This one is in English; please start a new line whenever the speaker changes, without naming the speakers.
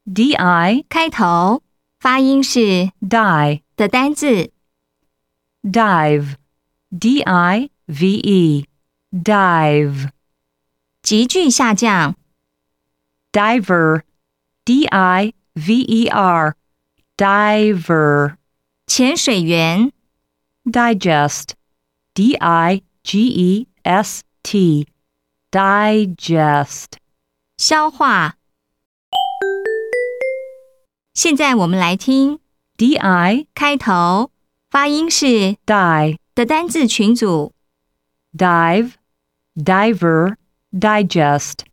di
开头发音是
die
的单字
dive dive dive
急剧下降
diver diver diver
潜水员
digest digest digest
消化。现在我们来听
di
开头发音是
die
的单字群组
dive diver digest